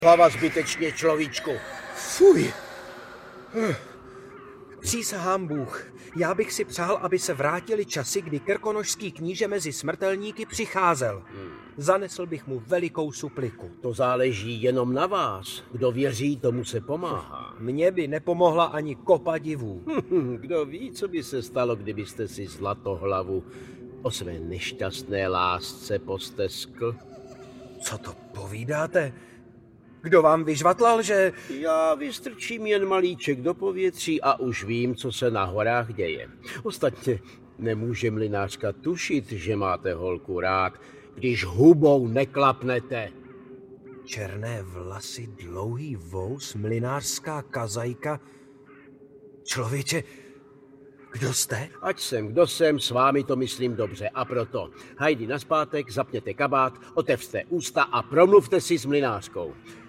hlava zbytečně, človíčku. Fuj. Přísahám Bůh, já bych si přál, aby se vrátili časy, kdy krkonošský kníže mezi smrtelníky přicházel. Zanesl bych mu velikou supliku. To záleží jenom na vás. Kdo věří, tomu se pomáhá. Mně by nepomohla ani kopa divů. Kdo ví, co by se stalo, kdybyste si zlatohlavu o své nešťastné lásce posteskl? Co to povídáte? Kdo vám vyžvatlal, že... Já vystrčím jen malíček do povětří a už vím, co se na horách děje. Ostatně nemůže mlynářka tušit, že máte holku rád, když hubou neklapnete. Černé vlasy, dlouhý vous, mlynářská kazajka. Člověče, kdo jste? Ať jsem, kdo jsem, s vámi to myslím dobře. A proto, hajdi nazpátek, zapněte kabát, otevřte ústa a promluvte si s mlynářkou.